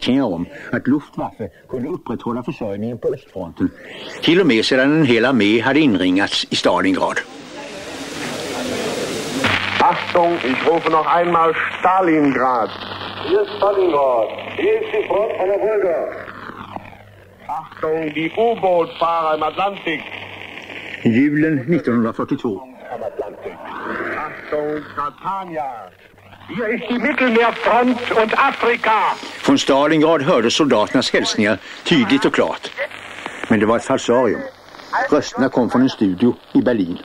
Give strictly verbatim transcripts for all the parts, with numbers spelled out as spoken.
försäkringar om att Luftwaffe kunde upprätthålla försörjningen på östfronten. Till och med sedan en hel armé hade inringats i Stalingrad. Achtung, ich rufe noch einmal Stalingrad. Hier ist Stalingrad. Hier ist die Front an der Wolga. Achtung, die U-Boot-Fahrer im Atlantik. Julen nittonhundrafyrtiotvå. Achtung, Catania. Hier ist die Mittelmeerfront und Afrika. Från Stalingrad hörde soldaternas hälsningar tydligt och klart. Men det var ett falsarium. Rösterna kom från en studio i Berlin.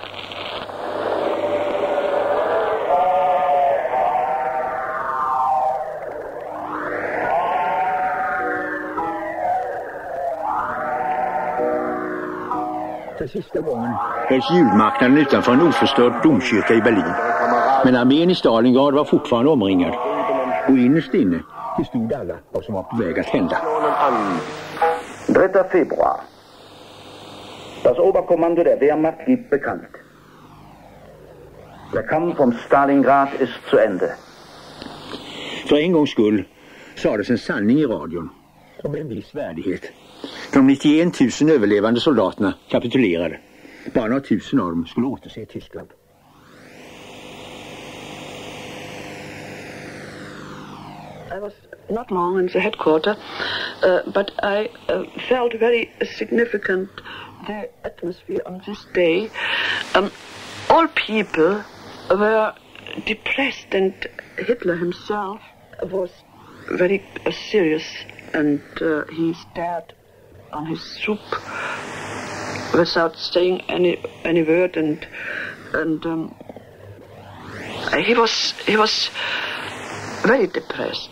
För sista gången hölls julmarknaden utanför en oförstörd domkyrka i Berlin. Men armén i Stalingrad var fortfarande omringad. Och innerst inne förstod alla vad som var på väg att hända. dritter Februar. Das Oberkommando der Wehrmacht gibt bekannt. Der Kampf um Stalingrad ist zu Ende. För en gångs skull sades en sanning i radion. Som en viss värdighet. De nittioen tusen överlevande soldaterna kapitulerade. Bara några tusen av dem skulle återse Tyskland. I was not long in the headquarters, uh, but I uh, felt very significant the atmosphere on this day. Um, all people were depressed, and Hitler himself was very uh, serious, and uh, he stared on his soup without saying any any word, and and um, he was he was very depressed.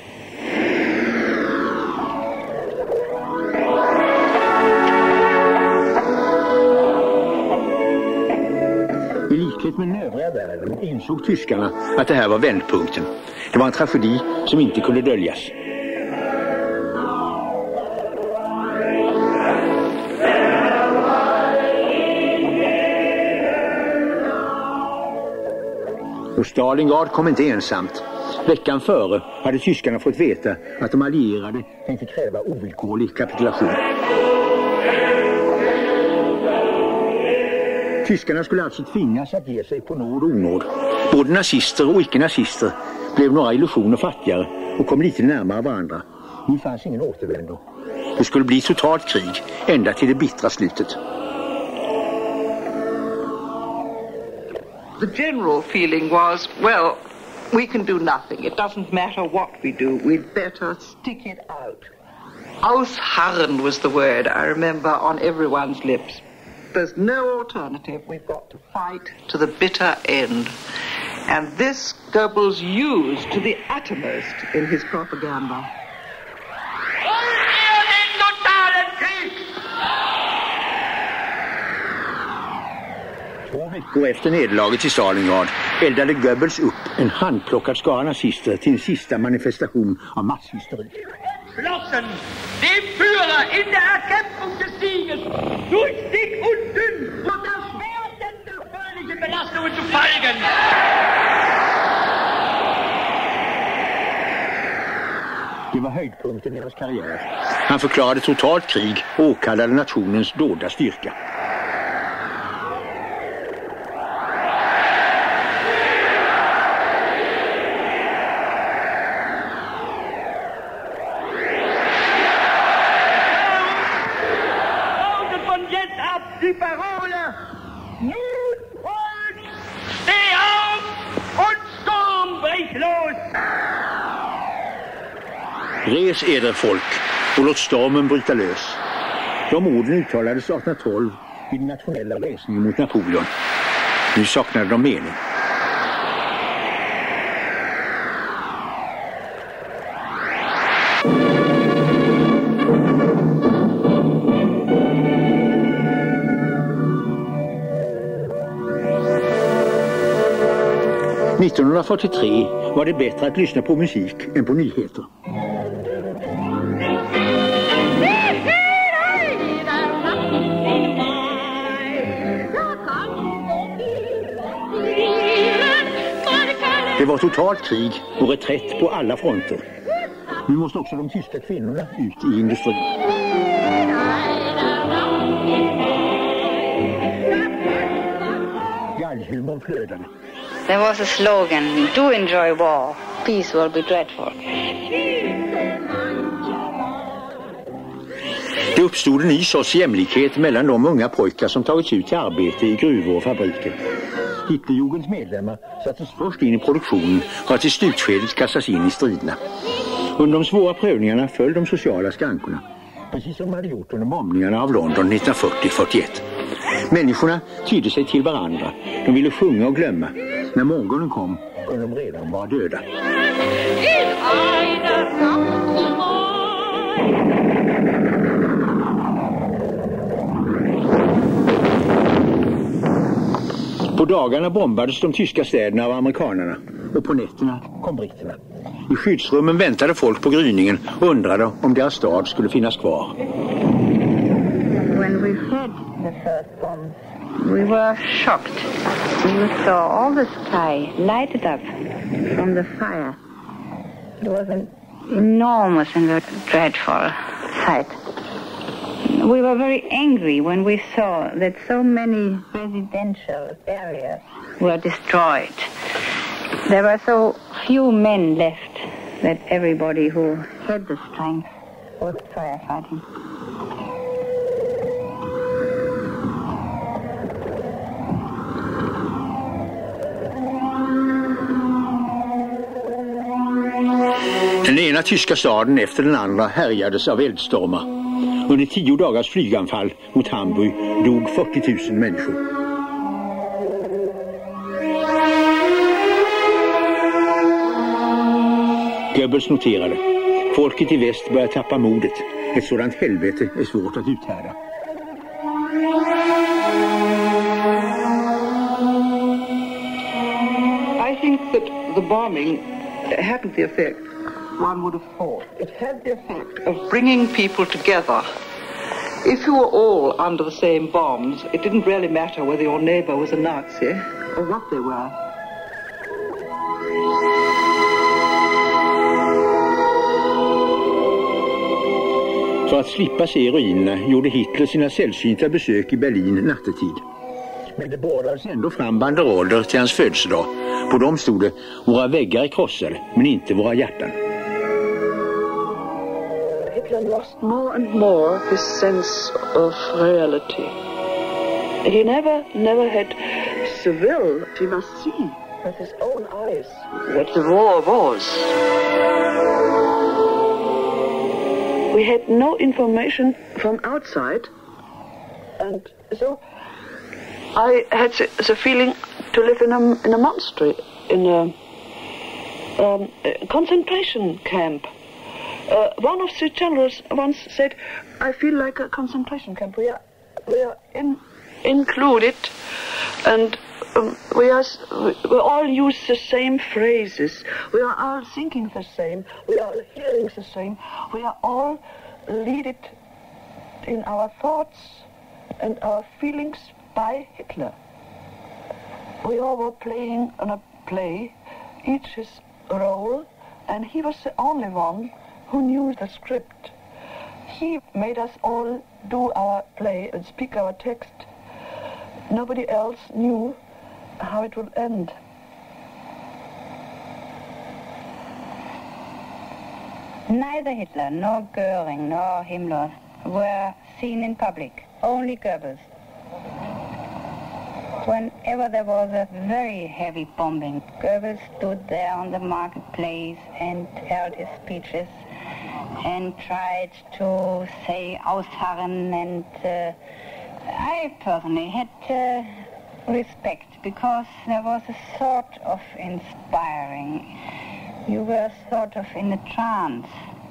I likhet med den övriga världen insåg tyskarna att det här var vändpunkten. Det var en tragedi som inte kunde döljas. Och Stalingrad kom inte ensamt. Veckan före hade tyskarna fått veta att de allierade tänkte kräva ovillkorlig kapitulation. Tyskarna skulle alltså tvingas att ge sig på nåd och onåd. Både nazister och icke-nazister blev några illusioner fattigare och kom lite närmare varandra. Nu fanns ingen återvändo. Det skulle bli totalt krig ända till det bittra slutet. The general feeling was, well, we can do nothing. It doesn't matter what we do. We'd better stick it out. Ausharren was the word I remember on everyone's lips. There's no alternative. We've got to fight to the bitter end. And this Goebbels used to the uttermost in his propaganda. Två veckor efter nederlaget i Stalingrad eldade Goebbels upp en handplockad skara nazister till en sista manifestation av masshysteri. Schlossen, dem Führer in der Erkämpfung des Sieges durch dick und dünn unter schwersten gefährlichen Belastungen zu folgen. Det var höjdpunkten i deras karriär. Han förklarade totalt krig och åkallade nationens dolda styrka. Die Parole, nun Volk, steh auf und Sturm brich los! Res eder folk och låt stormen bryta lös. De orden uttalades arton tolv i den nationella resningen mot Napoleon. Nu saknade de mening. nittonhundrafyrtiotre var det bättre att lyssna på musik än på nyheter. Det var totalt krig och reträtt på alla fronter. Nu måste också de tyska kvinnorna ut i industrin. Gallhumorn flödade. There was a slogan, do enjoy war, peace will be dreadful. Det uppstod en ny sorts jämlikhet mellan de unga pojkar som tagits ut till arbete i gruvor och fabriker. Hitlerjugens medlemmar sattes först in i produktionen för att i slutskedet kastas in i striderna. Under de svåra prövningarna föll de sociala skankorna, precis som de hade gjort under bombningarna av London nittonhundrafyrtio till fyrtioett. Människorna tydde sig till varandra. De ville sjunga och glömma. När morgonen kom kunde de redan vara döda. På dagarna bombades de tyska städerna av amerikanerna och på nätterna kom britterna. I skyddsrummen väntade folk på gryningen och undrade om deras stad skulle finnas kvar. When we heard the first bomb, we were shocked. We saw all the sky lighted up from the fire. It was an enormous and dreadful sight. We were very angry when we saw that so many residential areas were destroyed. There were so few men left that everybody who had the strength was firefighting. Den ena tyska staden efter den andra härjades av eldstormar. Under tio dagars flyganfall mot Hamburg dog fyrtio tusen människor. Goebbels noterade: folket i väst börjar tappa modet. Ett sådant helvete är svårt att uthärda. I think that the bombing hadn't the effect one would have thought. It had the effect of bringing people together. If you were all under the same bombs, it didn't really matter whether your neighbor was a Nazi or what they were. För att slippa se ruinerna gjorde Hitler sina sällsynta besök i Berlin nattetid. Men det beordrades ändå fram banderoller till hans födelsedag. På dem stod det: våra väggar är krossade, men inte våra hjärtan. Hitler lost more and more his sense of reality. He never, never had Seville. He must see with his own eyes what the war was. We had no information from outside, and so I had the feeling to live in a, in a monastery, in a, um, a concentration camp. Uh, one of the generals once said, I feel like a concentration camp. We are, we are in, included, and um, we, are, we all use the same phrases. We are all thinking the same. We are hearing the same. We are all leaded in our thoughts and our feelings by Hitler. We all were playing on a play, each his role, and he was the only one who knew the script. He made us all do our play and speak our text. Nobody else knew how it would end. Neither Hitler, nor Goering, nor Himmler were seen in public, only Goebbels. Whenever there was a very heavy bombing, Goebbels stood there on the marketplace and held his speeches and tried to say Ausharren, and uh, I personally had uh, respect because there was a sort of inspiring. You were sort of in a trance.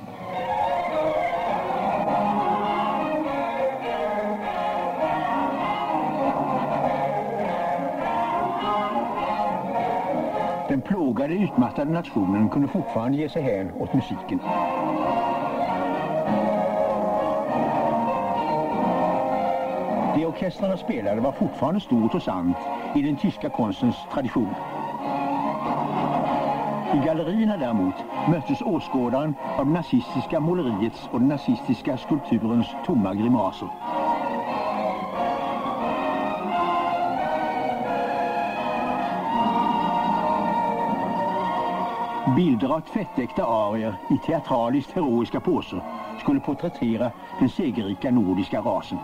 Den plågade, utmattade nationen kunde fortfarande ge sig hän åt musiken. Det orkestrarna spelade var fortfarande stort och sant i den tyska konstens tradition. I gallerierna däremot möttes åskådaren av nazistiska måleriets och den nazistiska skulpturens tomma grimaser. Bilder av tvättäkta arier i teatraliskt heroiska poser skulle porträttera den segerrika nordiska rasen.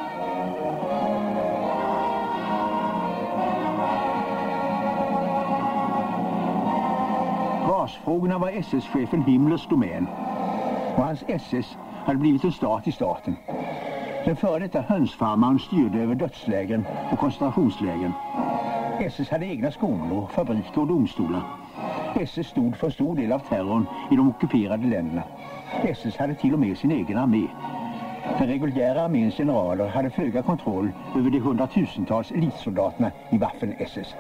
Rasfrågorna var S S-chefen Himmlers domän och hans S S hade blivit en stat i staten. Den före detta hönsfarmaren styrde över dödslägen och koncentrationslägen. S S hade egna skolor, fabriker och domstolar. S S stod för stor del av terrorn i de ockuperade länderna. S S hade till och med sin egen armé. Den reguljära arméns generaler hade föga kontroll över de hundratusentals elitsoldaterna i Waffen-S S.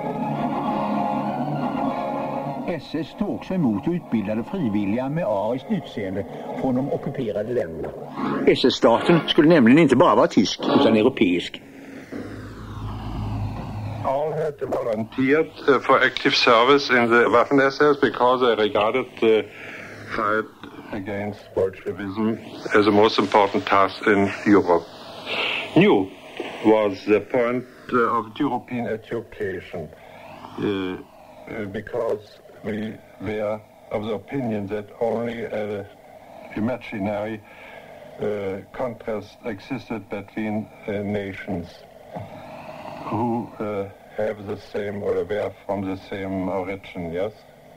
S S tog också emot och utbildade frivilliga med ariskt utseende från de ockuperade länderna. S S-staten skulle nämligen inte bara vara tysk utan europeisk. All had volunteered uh, for active service in the Waffen-S S because they regarded the fight against Bolshevism as the most important task in Europe. New was the point uh, of European education uh, uh, because we were of the opinion that only an imaginary uh, contrast existed between uh, nations who uh, have the same or were from the same origin, yes?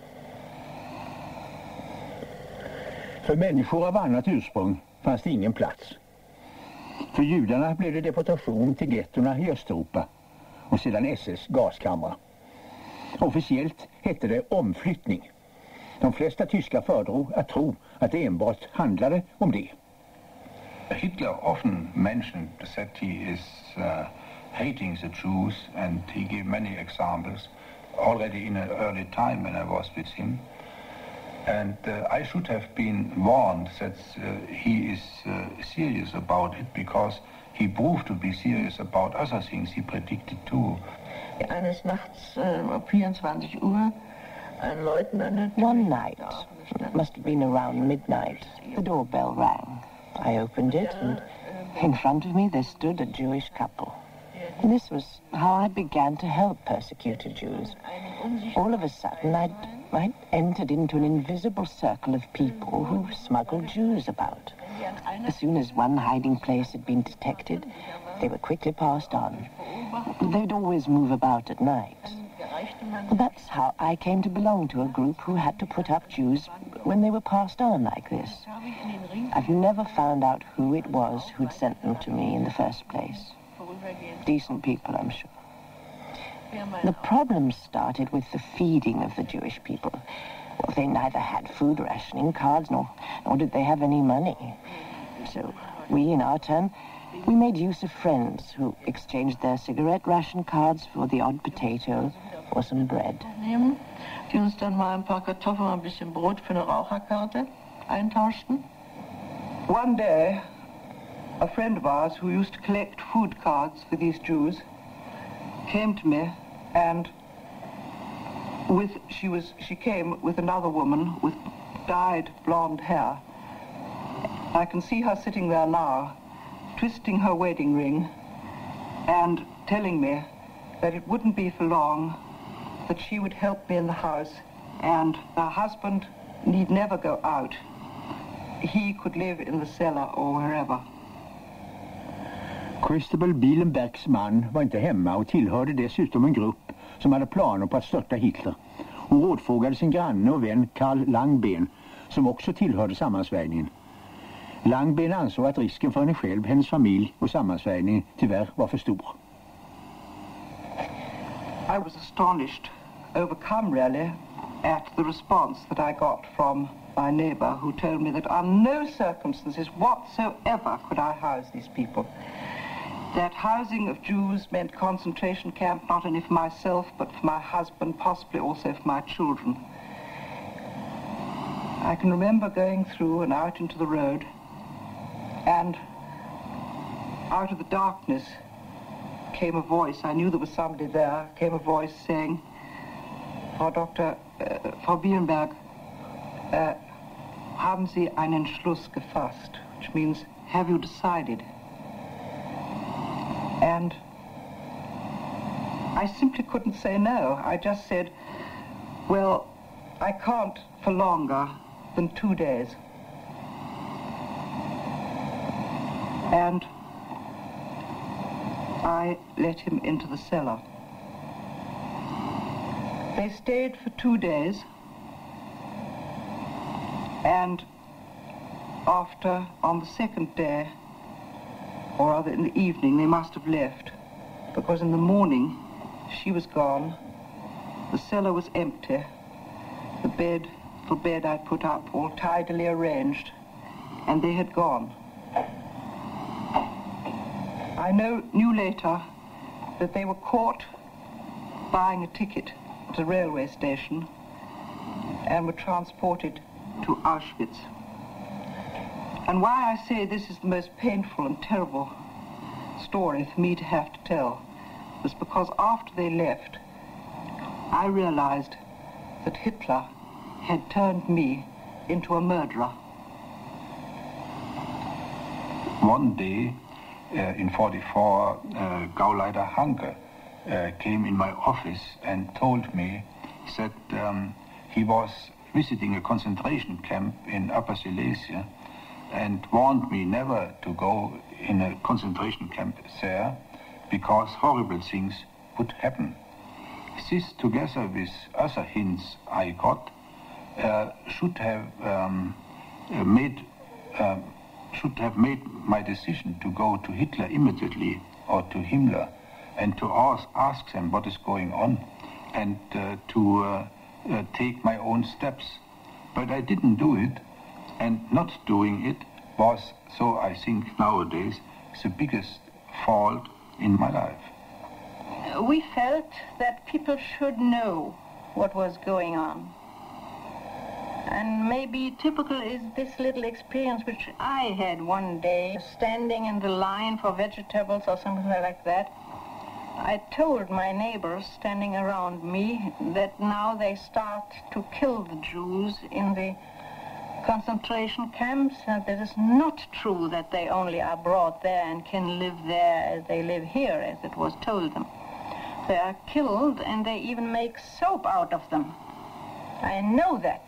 För människor av annat ursprung fanns det ingen plats. För judarna blev det deportation till gettorna i Östeuropa och sedan S S gaskamrar. Officiellt hette det omflyttning. De flesta tyskar föredrog att tro att det enbart handlade om det. Hitler often mentioned that he is uh, hating the Jews, and he gave many examples already in an early time when I was with him. And uh, I should have been warned that uh, he is uh, serious about it, because he proved to be serious about other things he predicted too. Eines Nachts uh, um vierundzwanzig Uhr ein Leutnant. One night, it must have been around midnight, the doorbell rang. I opened it, and in front of me there stood a Jewish couple. And this was how I began to help persecuted Jews. All of a sudden, I'd, I'd entered into an invisible circle of people who smuggled Jews about. As soon as one hiding place had been detected, they were quickly passed on. They'd always move about at night. That's how I came to belong to a group who had to put up Jews when they were passed on like this. I've never found out who it was who'd sent them to me in the first place. Decent people, I'm sure. The problem started with the feeding of the Jewish people. Well, they neither had food rationing cards, nor, nor did they have any money. So we, in our turn, we made use of friends who exchanged their cigarette ration cards for the odd potato or some bread. Die uns dann mal ein paar Kartoffeln und ein bisschen Brot für eine Raucherkarte eintauschten. One day, a friend of ours who used to collect food cards for these Jews came to me, and with she was she came with another woman with dyed blonde hair. I can see her sitting there now, twisting her wedding ring and telling me that it wouldn't be for long, that she would help me in the house, and her husband need never go out. He could live in the cellar or wherever. Christabel Bielenbergs man var inte hemma och tillhörde dessutom en grupp som hade planer på att störta Hitler. Hon rådfrågade sin granne och vän Karl Langben, som också tillhörde sammansvärjningen. Langben ansåg att risken för henne själv, hennes familj och sammansvärjningen tyvärr var för stor. I was astonished, overcome really, at the response that I got from my neighbor, who told me that under no circumstances whatsoever could I house these people. That housing of Jews meant concentration camp not only for myself but for my husband, possibly also for my children. I can remember going through and out into the road, and out of the darkness came a voice. I knew there was somebody there. Came a voice saying, Frau Doktor, äh, Frau Bielenberg, äh, haben Sie einen Entschluss gefasst? Which means, have you decided? And I simply couldn't say no. I just said, well, I can't for longer than two days. And I let him into the cellar. They stayed for two days, and after, on the second day, or rather in the evening, they must have left, because in the morning she was gone, the cellar was empty, the bed, the bed I put up all tidily arranged, and they had gone. I know, knew later that they were caught buying a ticket at a railway station and were transported to Auschwitz. And why I say this is the most painful and terrible story for me to have to tell was because after they left, I realized that Hitler had turned me into a murderer. One day, uh, in forty-four, uh, Gauleiter Hanke uh, came in my office and told me that um, he was visiting a concentration camp in Upper Silesia and warned me never to go in a concentration camp there because horrible things would happen. This, together with other hints I got, uh, should have um, uh, made uh, should have made my decision to go to Hitler immediately or to Himmler and to ask, ask them what is going on and uh, to uh, uh, take my own steps. But I didn't do it, and not doing it was, so I think nowadays, the biggest fault in my life. We felt that people should know what was going on. And maybe typical is this little experience which I had one day, standing in the line for vegetables or something like that. I told my neighbors standing around me that now they start to kill the Jews in the concentration camps, and that is not true that they only are brought there and can live there as they live here, as it was told them. They are killed and they even make soap out of them. I know that.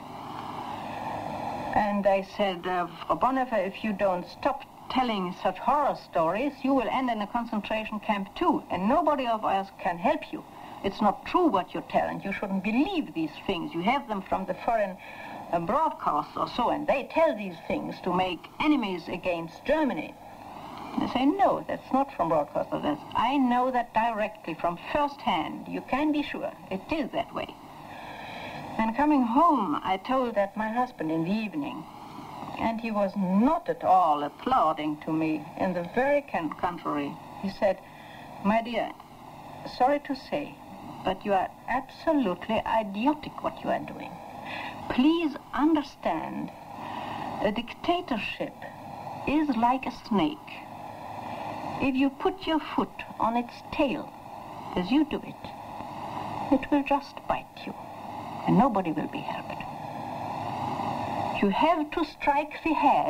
And I said, uh, Frau Bonhoeffer, if you don't stop telling such horror stories, you will end in a concentration camp too, and nobody of us can help you. It's not true what you tell, and you shouldn't believe these things. You have them from the foreign uh, broadcasts or so, and they tell these things to make enemies against Germany. I say, no, that's not from broadcasters. That's, I know that directly from first hand. You can be sure it is that way. And coming home, I told that my husband in the evening, and he was not at all applauding to me. In the very contrary, he said, my dear, sorry to say, but you are absolutely idiotic what you are doing. Please understand, a dictatorship is like a snake. If you put your foot on its tail, as you do it, it will just bite you, and nobody will be helped. You have to strike the head.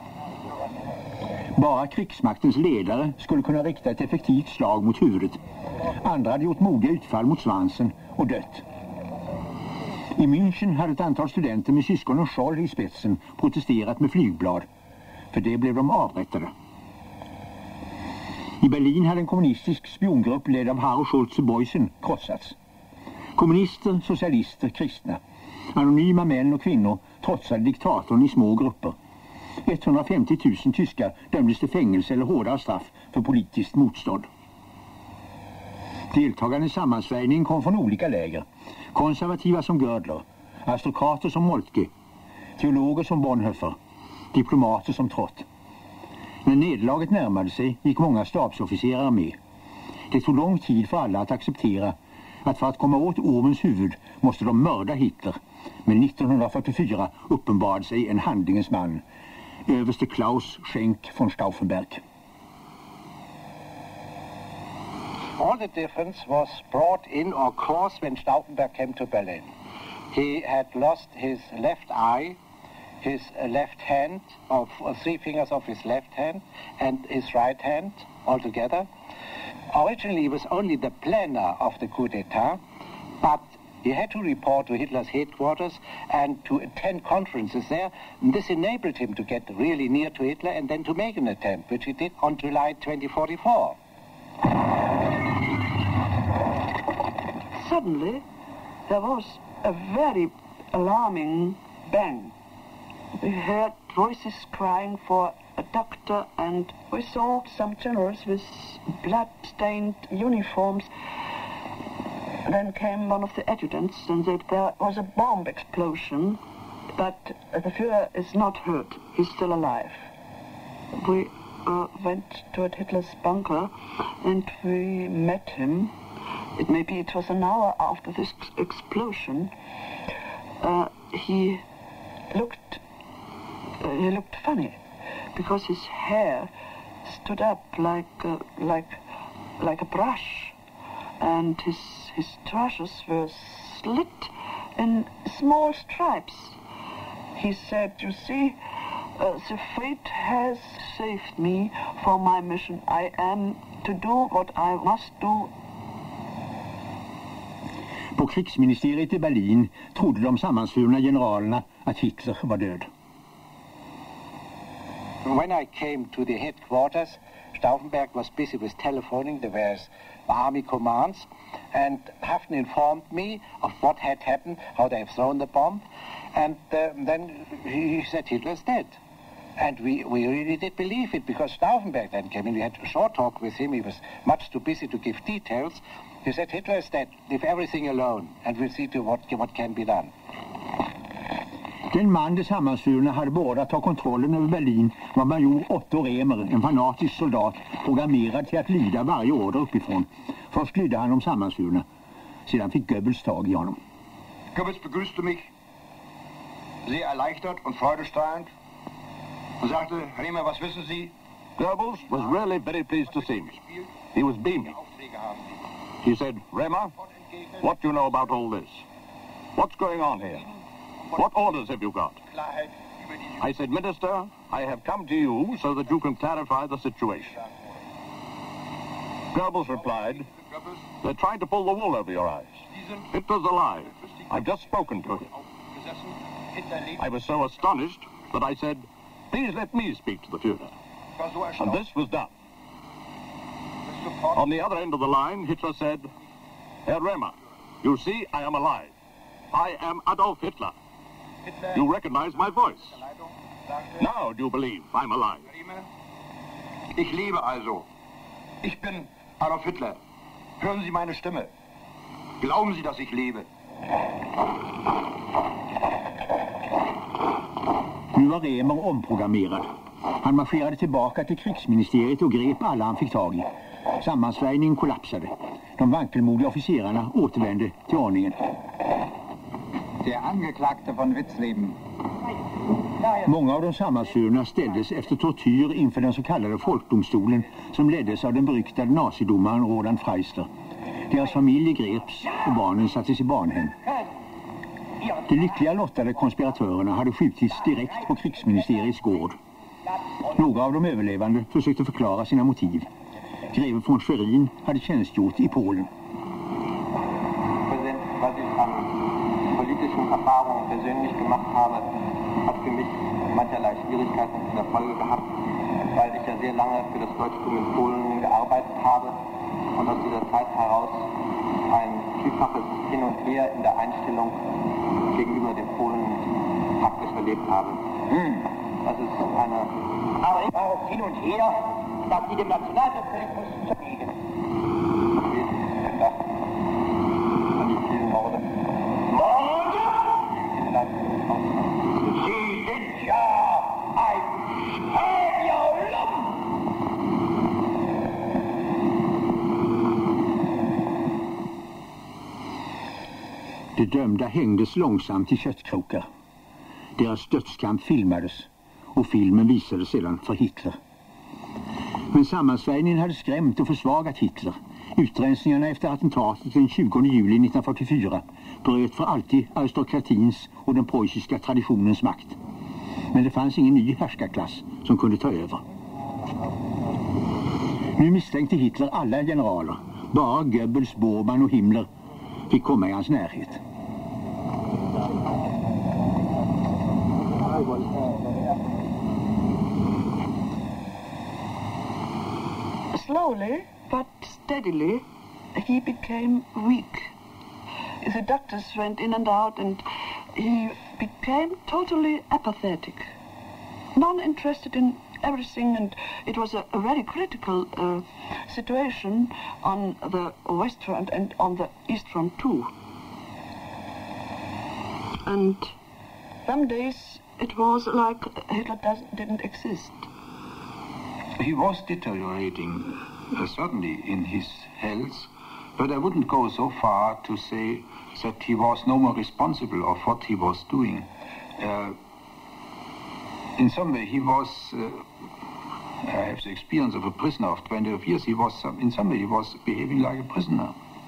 Bara krigsmaktens ledare skulle kunna rikta ett effektivt slag mot huvudet. Andra hade gjort modiga utfall mot svansen och dött. I München hade ett antal studenter med syskonen Scholl i spetsen protesterat med flygblad. För det blev de avrättade. I Berlin hade en kommunistisk spiongrupp ledd av Harro Schulze-Boysen krossats. Kommunister, socialister, kristna, anonyma män och kvinnor trotsade diktatorn i små grupper. etthundrafemtio tusen tyskar dömdes till fängelse eller hårdare straff för politiskt motstånd. Deltagarna i sammansvärjningen kom från olika läger. Konservativa som Gödler, aristokrater som Moltke, teologer som Bonhoeffer, diplomater som Trott. När nederlaget närmade sig gick många stabsofficerare med. Det tog lång tid för alla att acceptera att för att komma åt ormens huvud måste de mörda Hitler. Men nittonhundrafyrtiofyra uppenbarade sig en handlingens man, överste Klaus Schenk von Stauffenberg. All the difference was brought in or caused when Stauffenberg came to Berlin. He had lost his left eye, his uh, left hand, of uh, three fingers of his left hand, and his right hand altogether. Originally, he was only the planner of the coup d'etat, but he had to report to Hitler's headquarters and to attend conferences there. And this enabled him to get really near to Hitler and then to make an attempt, which he did on July twentieth, forty-four. Suddenly, there was a very alarming bang. We heard voices crying for a doctor, and we saw some generals with blood-stained uniforms. Then came one of the adjutants and said there was a bomb explosion, but the Führer is not hurt. He's still alive. We uh, went toward Hitler's bunker and we met him. It may be it was an hour after this explosion. Uh, he looked uh, he looked funny because his hair stood up like uh, like like a brush, and his his trousers were slit in small stripes. He said, "You see, uh, the fate has saved me for my mission. I am to do what I must do." På krigsministeriet i Berlin trodde de sammansvurna generalerna att Hitler var död. When I came to the headquarters, Stauffenberg was busy with telephoning the various army commands, and Haffner informed me of what had happened, how they have thrown the bomb, and uh, then he said Hitler's dead. And we, we really did believe it, because Stauffenberg then came in. We had a short talk with him. He was much too busy to give details. He said, Hitler is dead. Leave everything alone, and we'll see to what, what can be done. Den man de sammansvurna hade båda ta kontrollen över Berlin var major Otto Remer, en fanatisk soldat programmerad till att lyda varje order uppifrån. Först lydde han de sammansvurna, sedan fick Goebbels tag i honom. Goebbels begrüßte mich sehr erleichtert und freudestrahlend und sagte, Remer, was wissen Sie? Goebbels was really very pleased to see me. He was beaming. He said, Remer, what do you know about all this? What's going on here? What orders have you got? I said, Minister, I have come to you so that you can clarify the situation. Goebbels replied, they're trying to pull the wool over your eyes. Hitler's alive. I've just spoken to him. I was so astonished that I said, please let me speak to the Führer. And this was done. On the other end of the line, Hitler said, Herr Remer, you see, I am alive. I am Adolf Hitler. You recognize my voice. Now do you believe I'm alive? Ich lebe also. Ich bin Adolf Hitler. Hören Sie meine Stimme. Glauben Sie, dass ich lebe. Nu var Remer omprogrammerad. Han marscherade tillbaka till krigsministeriet och grep alla han fick tag i. Sammansvärjningen kollapsade. De vankelmodiga officerarna återvände till ordningen. Der Angeklagte von Witzleben. Många av de sammansvurna ställdes efter tortyr inför den så kallade folkdomstolen som leddes av den beryktade nazidomaren Roland Freisler. Deras familjer greps och barnen sattes i barnhem. De lyckliga lottade konspiratörerna hade skjutits direkt på krigsministeriets gård. Några av de överlevande försökte förklara sina motiv. Greve von Schwerin hade tjänstgjort i Polen. Politischen Erfahrungen persönlich gemacht habe, hat für mich mancherlei Schwierigkeiten in der Folge gehabt, weil ich ja sehr lange für das Deutschtum in Polen gearbeitet habe und aus dieser Zeit heraus ein vielfaches Hin und Her in der Einstellung gegenüber den Polen praktisch erlebt habe. Hm. Das ist eine... Aber ich war auch hin und her, dass sie dem Nationalsozialismus zugegen. An die vielen Morde. Sie sind ja ein Häbiolum! De dömda hängdes långsamt i köttkrokar. Deras dödskamp filmades och filmen visades sedan för Hitler. Men sammansvärjningen hade skrämt och försvagat Hitler. Utrensningarna efter attentatet den tjugonde juli nittonhundrafyrtiofyra bröt för alltid aristokratins och den preussiska traditionens makt. Men det fanns ingen ny härskarklass som kunde ta över. Nu misstänkte Hitler alla generaler. Bara Goebbels, Bormann och Himmler fick komma i hans närhet. Slowly but steadily he became weak. The doctors went in and out and he became totally apathetic. Non-interested in everything, and it was a, a very critical uh, situation on the West Front and on the East Front too. And some days it was like Hitler doesn't, didn't exist. He was deteriorating, uh, certainly in his health, but I wouldn't go so far to say that he was no more responsible of what he was doing. Uh, in some way he was, uh, I have the experience of a prisoner of twenty years, he was, in some way he was behaving like a prisoner.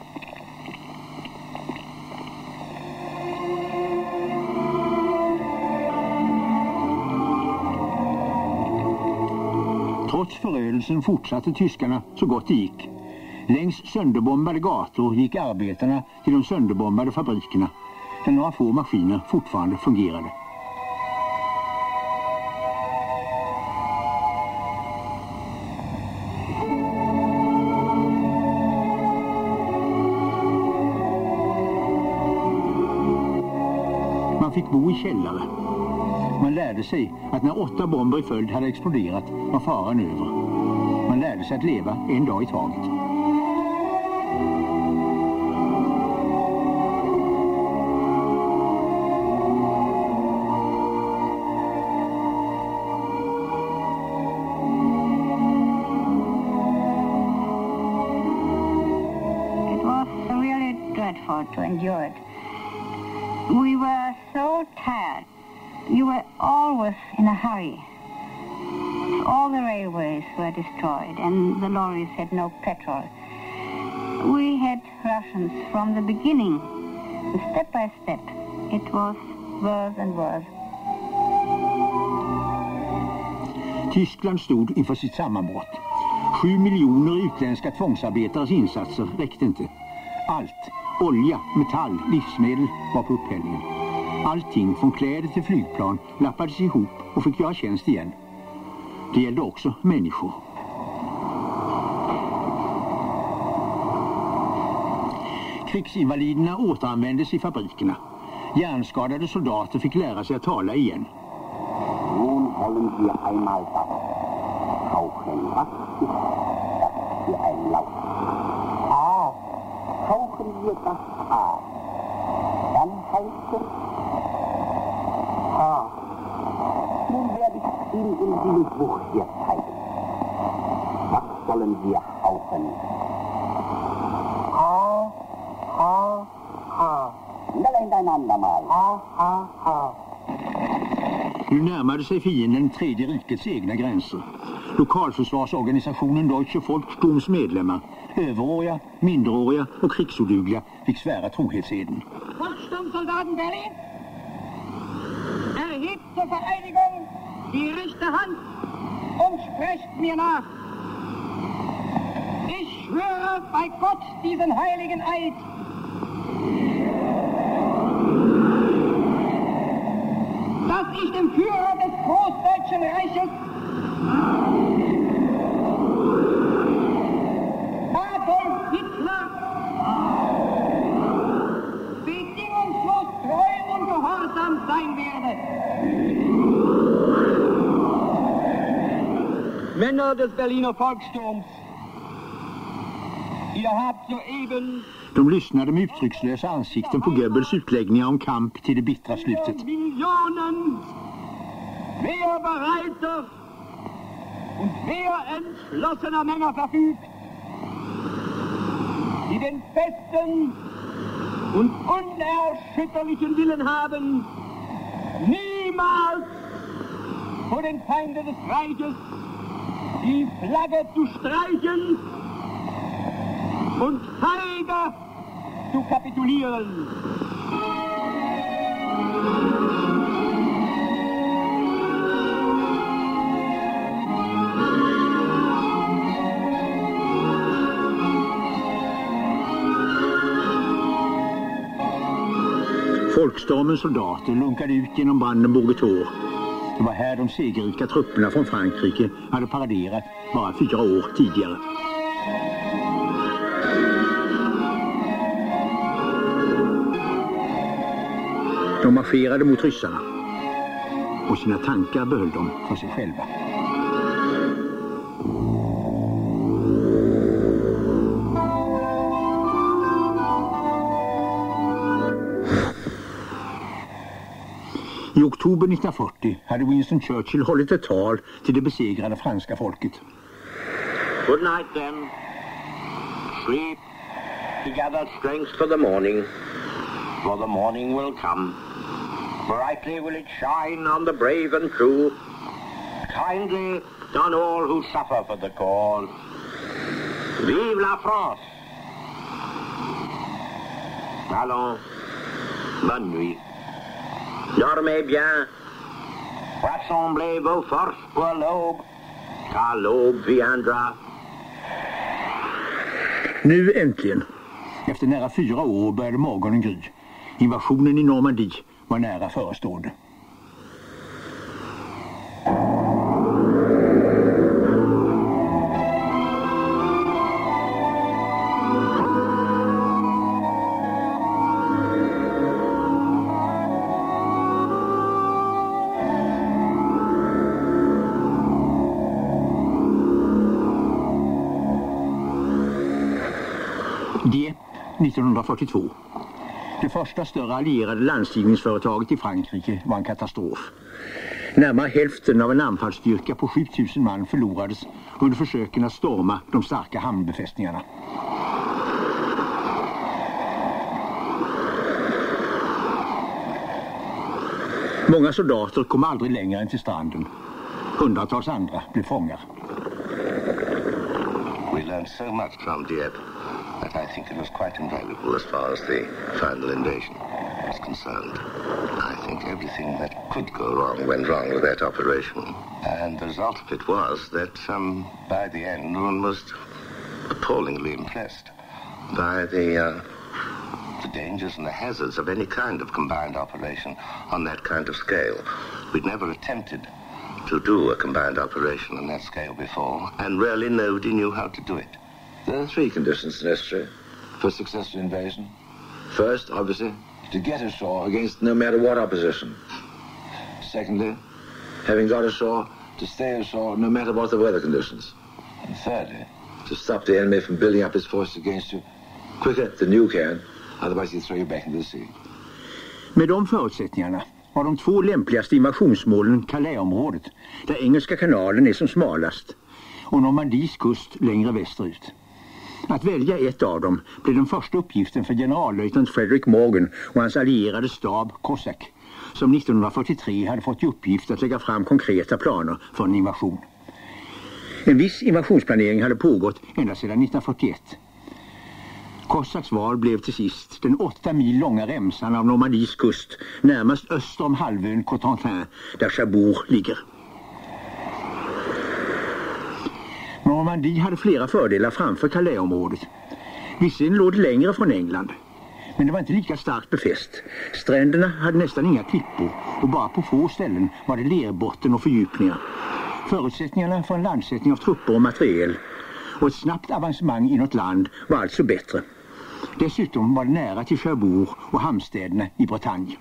Trots förödelsen fortsatte tyskarna så gott det gick. Längs sönderbombade gator gick arbetarna till de sönderbombade fabrikerna, där några få maskiner fortfarande fungerade. Man fick bo i källare. Man lärde sig att när åtta bomber i följd hade exploderat var faran över. Man lärde sig att leva en dag i taget. It was really dreadful to endure it. We were so tired. You were always in a hurry. All the railways were destroyed and the lorries had no petrol. We had rations from the beginning. Step by step, it was worse and worse. Tyskland stod inför sitt sammanbrott. Sju miljoner utländska tvångsarbetares insatser räckte inte. Allt, olja, metall, livsmedel var på upphällningen. Allting från kläder till flygplan lappades ihop och fick göra tjänst igen. Det gällde också människor. Krigsinvaliderna återanvändes i fabrikerna. Hjärnskadade soldater fick lära sig att tala igen. Nun wollen wir einmal das Hauchen. Was ist das für ein Laut? A. Hauchen wir das A. Dann heißt es A. Nun werde ich Ihnen in diesem Buch hier zeigen. Was sollen wir hauchen? A, A, A. Schnell hintereinander mal. A, A, A. Nu närmade sig fienden tredje rikets egna gränser. Lokalförsvarsorganisationen Deutsche Volkssturms medlemmar, överåriga, minderåriga och krigsodugliga, fick svära trohetseden. Volkssturmsoldaten Berlin, erhebt zur Vereidigung die rechte Hand und sprecht mir nach. Ich schwöre bei Gott diesen heiligen Eid. Dass ich dem Führer des Großdeutschen Reiches Adolf Hitler bedingungslos treu und gehorsam sein werde. Männer des Berliner Volkssturms, ihr habt soeben De lyssnade med uttryckslösa ansikten på Goebbels utläggningar om kamp till det bittra slutet. Millionen wehrbereiter und wehrentschlossener Männer verfügt, die den festen und unerschütterlichen Willen haben, niemals vor den Feinden des Reiches die Flagge zu streichen und feige zu kapitulieren. Folkstormens soldater lunkade ut genom Brandenburger Tor. Det var här de segerrika trupperna från Frankrike hade paraderat bara fyra år tidigare. De marscherade mot ryssarna och sina tankar behöll de för sig själva. I oktober nittonhundrafyrtio hade Winston Churchill hållit ett tal till det besegrade franska folket. Good night then. Sleep to gather strength for the morning, for the morning will come. Brightly will it shine on the brave and true, kindly on all who suffer for the cause. Vive la France! Allons, bonne nuit. Dormez bien. Rassemblez vos forces pour l'aube, car l'aube viendra. Nu äntligen, efter nära fyra år började morgonen gry. Invasionen i Normandie var nära förestående. Dieppe nittonhundrafyrtiotvå. Det första större allierade landstigningsföretaget i Frankrike var en katastrof. Närmare hälften av en anfallsstyrka på sjutusen man förlorades under försöken att storma de starka hamnbefästningarna. Många soldater kom aldrig längre än till stranden. Hundratals andra blev fångar. We learned so much from Dieppe that I think it was quite invaluable as far as the final invasion was concerned. I think everything that could go wrong went wrong with that operation. And the result of it was that um, by the end one was appallingly impressed by the, uh, the dangers and the hazards of any kind of combined operation on that kind of scale. We'd never attempted to do a combined operation on that scale before, and really nobody knew how to do it. There are three conditions necessary for successful invasion. First, obviously, to get ashore against no matter what opposition. Secondly, having got ashore, to stay ashore no matter what the weather conditions. And thirdly, to stop the enemy from building up his forces against you quicker than you can, otherwise he'll throw you back into the sea. Med de förutsättningarna var de två lämpligaste invasionsmålen Calais-området, där Engelska kanalen är som smalast, och Normandies kust längre västerut. Att välja ett av dem blev den första uppgiften för generallöjtnant Frederick Morgan och hans allierade stab Cossack, som nittonhundrafyrtiotre hade fått i uppgift att lägga fram konkreta planer för en invasion. En viss invasionsplanering hade pågått ända sedan nittonhundrafyrtioett. Cossacks val blev till sist den åtta mil långa remsan av Normandies kust närmast öster om halvön Cotentin, där Cherbourg ligger. Normandie hade flera fördelar framför Calais-området. Visserligen låg det längre från England, men det var inte lika starkt befäst. Stränderna hade nästan inga klippor och bara på få ställen var det lerbotten och fördjupningar. Förutsättningarna för en landsättning av trupper och materiel och ett snabbt avancemang inåt land var alltså bättre. Dessutom var det nära till Cherbourg och hamnstäderna i Bretagne.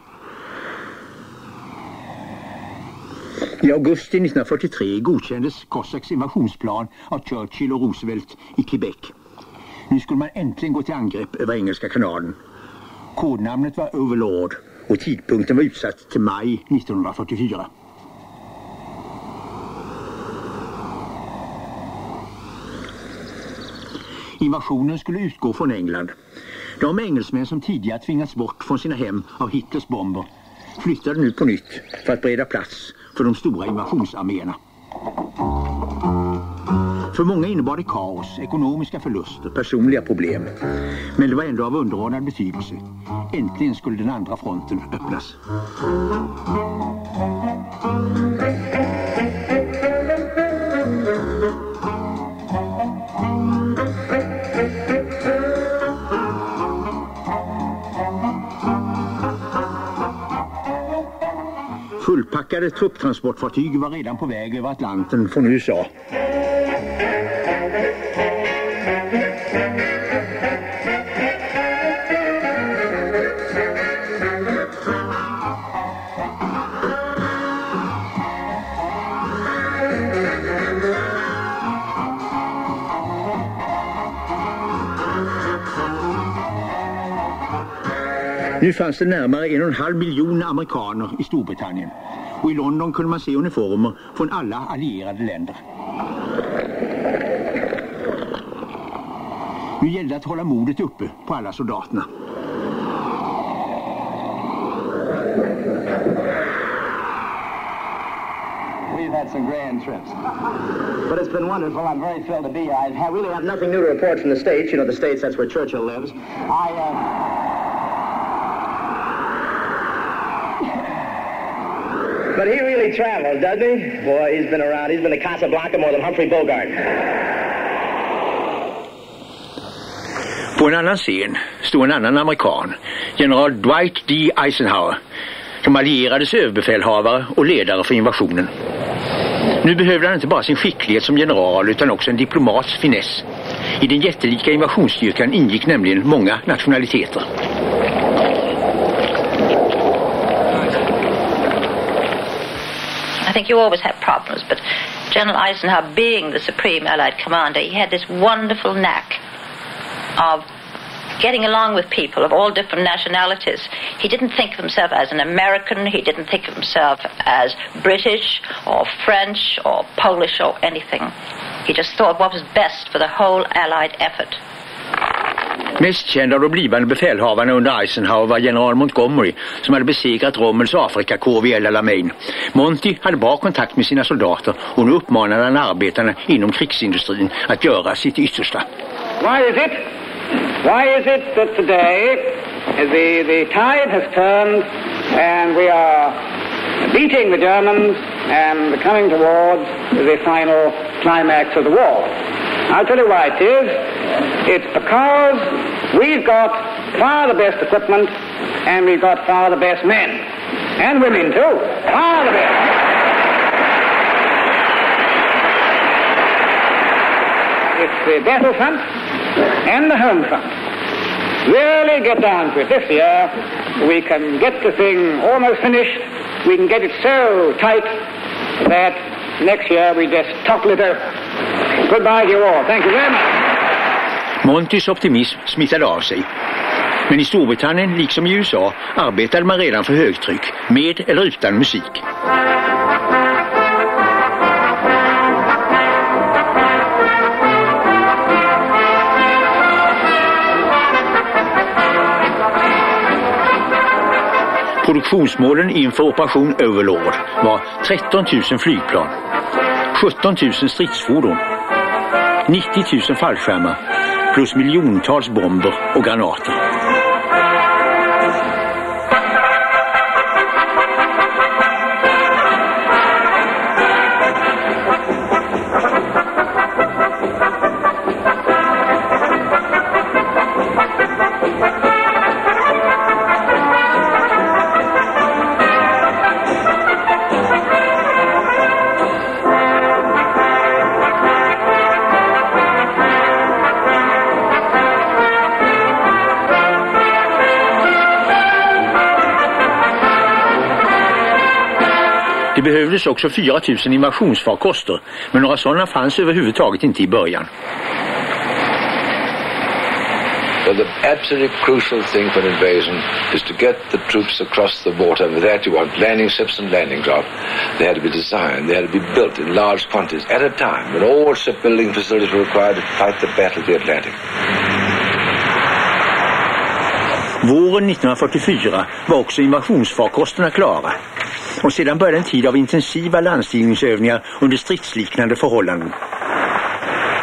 I augusti nittonhundrafyrtiotre godkändes Cossacks invasionsplan av Churchill och Roosevelt i Quebec. Nu skulle man äntligen gå till angrepp över Engelska kanalen. Kodnamnet var Overlord och tidpunkten var utsatt till maj nittonhundrafyrtiofyra. Invasionen skulle utgå från England. De engelsmän som tidigare tvingats bort från sina hem av Hitlers bomber flyttade nu på nytt för att bereda plats för de stora invasionsarméerna. För många innebar det kaos, ekonomiska förluster, personliga problem. Men det var ändå av underordnad betydelse. Äntligen skulle den andra fronten öppnas. Fullpackade trupptransportfartyg var redan på väg över Atlanten från U S A. Nu fanns det närmare en och en halv miljon amerikaner i Storbritannien. Och i London kunde man se uniformer från alla allierade länder. Nu gällde att hålla modet uppe på alla soldaterna. We've had some grand trips. But it's been wonderful. I'm very thrilled to be here. I really have nothing new to report from the States. You know, the States, that's where Churchill lives. I, uh... But he really travels, doesn't he? Boy, he's been around. He's been to Casablanca more than Humphrey Bogart. På en annan scen stod en annan amerikan, general Dwight D. Eisenhower, som allierades överbefälhavare och ledare för invasionen. Nu behövde han inte bara sin skicklighet som general utan också en diplomats finess. I den jättelika invasionsstyrkan ingick nämligen många nationaliteter. I think you always have problems, but General Eisenhower, being the Supreme Allied Commander, he had this wonderful knack of getting along with people of all different nationalities. He didn't think of himself as an American, he didn't think of himself as British or French or Polish or anything. He just thought what was best for the whole Allied effort. Mest känd av de blivande befälhavarna under Eisenhower var general Montgomery, som hade besegrat Rommels Afrikakorv i El Alamein. Monty hade bra kontakt med sina soldater och nu uppmanade han arbetarna inom krigsindustrin att göra sitt yttersta. Why is it? Why is it that today the, the tide has turned and we are beating the Germans and coming towards the final climax of the war? I'll tell you why it is. It's because we've got far the best equipment and we've got far the best men. And women too. Far the best. It's the battlefront and the home front. Really get down to it. This year we can get the thing almost finished. We can get it so tight that next year we just topple it over. Goodbye to you all. Thank you very much. Montys optimism smittade av sig. Men i Storbritannien, liksom i U S A, arbetade man redan för högtryck, med eller utan musik. Produktionsmålen inför operation Overlord var tretton tusen flygplan, sjutton tusen stridsfordon, nittio tusen fallskärmar plus miljontals bomber och granater. Det behövdes också fyra tusen invasionsfarkoster, men några sådana fanns överhuvudtaget inte i början. Well, the absolutely crucial thing for an invasion is to get the troops across the water. For that you want landing ships and landing craft. They had to be designed, they had to be built in large quantities at a time when all shipbuilding facilities were required to fight the battle of the Atlantic. Våren nittonhundrafyrtiofyra var också invasionsfarkosterna klara. Och sedan började en tid av intensiva landstigningsövningar under stridsliknande förhållanden.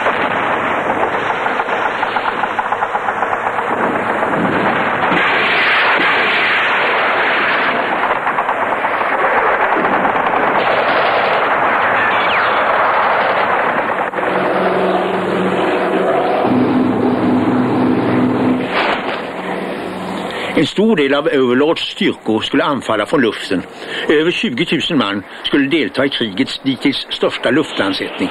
En stor del av Overlords styrkor skulle anfalla från luften. Över tjugo tusen man skulle delta i krigets dittills största luftlandsättning.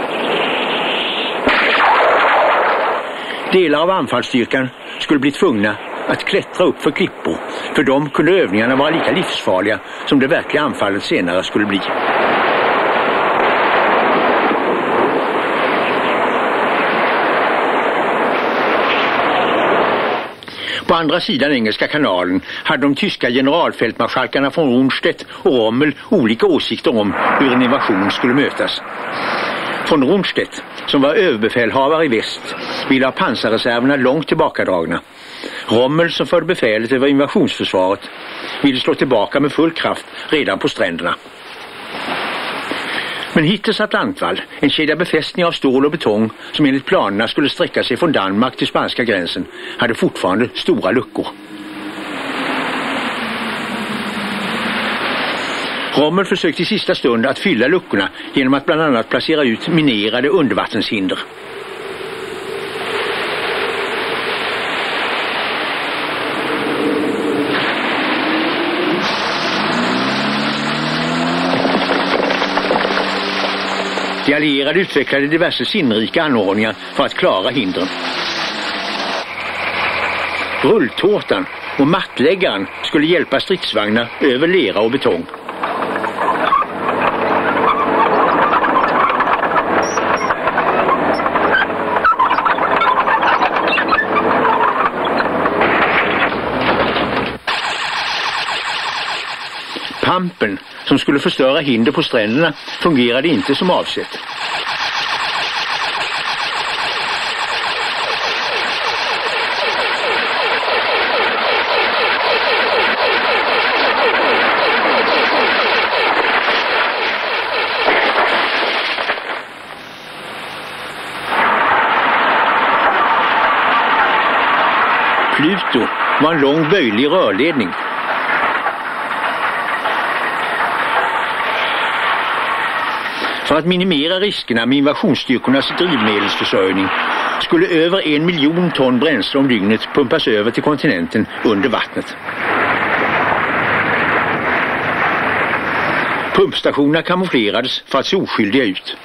Delar av anfallsstyrkan skulle bli tvungna att klättra upp för klippor. För dem kunde övningarna vara lika livsfarliga som det verkliga anfallet senare skulle bli. På andra sidan Engelska kanalen hade de tyska generalfältmarskalkarna från Rundstedt och Rommel olika åsikter om hur en invasion skulle mötas. Från Rundstedt, som var överbefälhavare i väst, ville ha pansarreserverna långt tillbakadragna. Rommel, som förde befälet över invasionsförsvaret, ville slå tillbaka med full kraft redan på stränderna. Men Hitlers Atlantwall, en kedja befästning av stål och betong som enligt planerna skulle sträcka sig från Danmark till spanska gränsen, hade fortfarande stora luckor. Rommel försökte i sista stund att fylla luckorna genom att bland annat placera ut minerade undervattenshinder. De allierade utvecklade diverse sinnrika anordningar för att klara hindren. Rulltårtan och mattläggaren skulle hjälpa stridsvagnar över lera och betong. Pampen, som skulle förstöra hinder på stränderna, fungerade inte som avsett. Pluto var en lång böjlig rörledning. För att minimera riskerna med invasionsstyrkornas drivmedelsförsörjning skulle över en miljon ton bränsle om dygnet pumpas över till kontinenten under vattnet. Pumpstationerna kamouflerades för att se oskyldiga ut.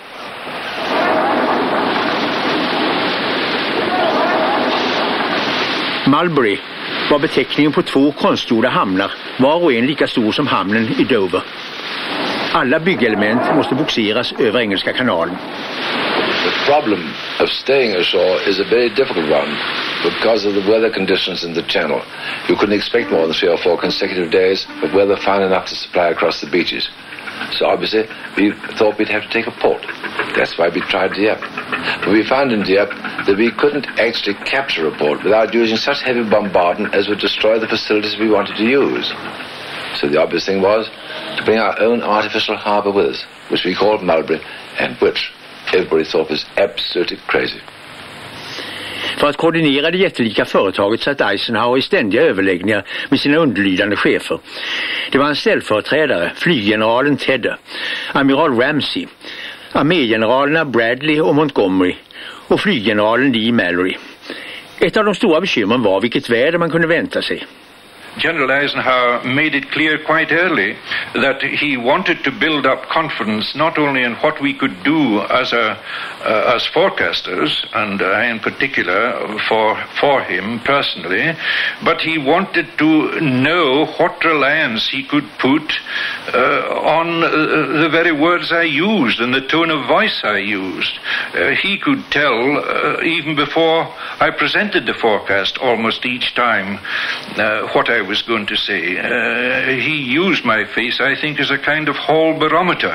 Mulberry var beteckningen på två konstgjorda hamnar, var och en lika stor som hamnen i Dover. Alla byggelement måste boxeras över Engelska kanalen. The problem of staying ashore is a very difficult one because of the weather conditions in the channel. You couldn't expect more than three or four consecutive days of weather fine enough to supply across the beaches. So obviously we thought we'd have to take a port. That's why we tried Dieppe. But we found in Dieppe that we couldn't actually capture a port without using such heavy bombardment as would destroy the facilities we wanted to use. So the obvious thing was to bring our own artificial harbour with us, which we called Mulberry, and which everybody thought was absolutely crazy. För att koordinera det jättelika företaget satt Eisenhower i ständiga överläggningar med sina underlydande chefer. Det var en ställföreträdare, flyggeneralen Tedder, amiral Ramsey, armégeneralerna Bradley och Montgomery och flyggeneralen Lee Mallory. Ett av de stora bekymren var vilket väder man kunde vänta sig. General Eisenhower made it clear quite early that he wanted to build up confidence not only in what we could do as a uh, as forecasters, and uh, in particular for for him personally, but he wanted to know what reliance he could put uh, on uh, the very words I used and the tone of voice I used. Uh, he could tell uh, even before I presented the forecast almost each time uh, what I was going to say. Uh, he used my face, I think, as a kind of hall barometer.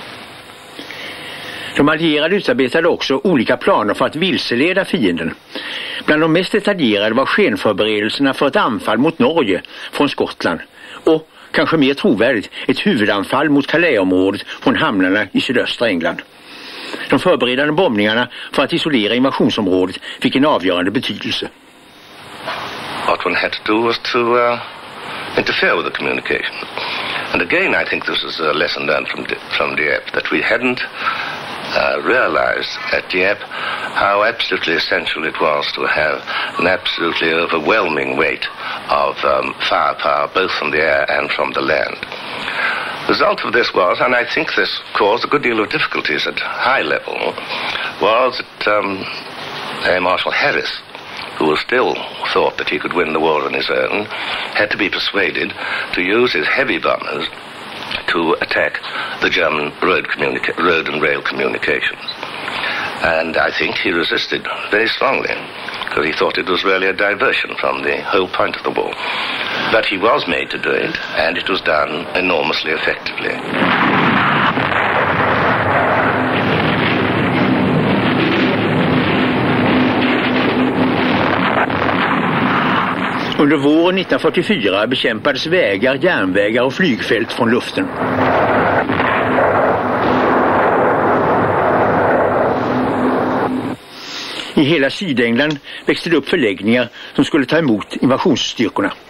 De allierade utarbetade också olika planer för att vilseleda fienden. Bland de mest detaljerade var skenförberedelserna för ett anfall mot Norge från Skottland och, kanske mer trovärdigt, ett huvudanfall mot Calais-området från hamnarna i sydöstra England. De förberedande bombningarna för att isolera invasionsområdet fick en avgörande betydelse. What one had to do was to uh, interfere with the communication. And again, I think this is a lesson learned from, from Dieppe, that we hadn't uh, realized at Dieppe how absolutely essential it was to have an absolutely overwhelming weight of um, firepower, both from the air and from the land. The result of this was, and I think this caused a good deal of difficulties at high level, was that um, Air Marshal Harris, who still thought that he could win the war on his own, had to be persuaded to use his heavy bombers to attack the German road, communica- road and rail communications. And I think he resisted very strongly, because he thought it was really a diversion from the whole point of the war. But he was made to do it, and it was done enormously effectively. Under våren nittonhundrafyrtiofyra bekämpades vägar, järnvägar och flygfält från luften. I hela Sydengland växte det upp förläggningar som skulle ta emot invasionsstyrkorna.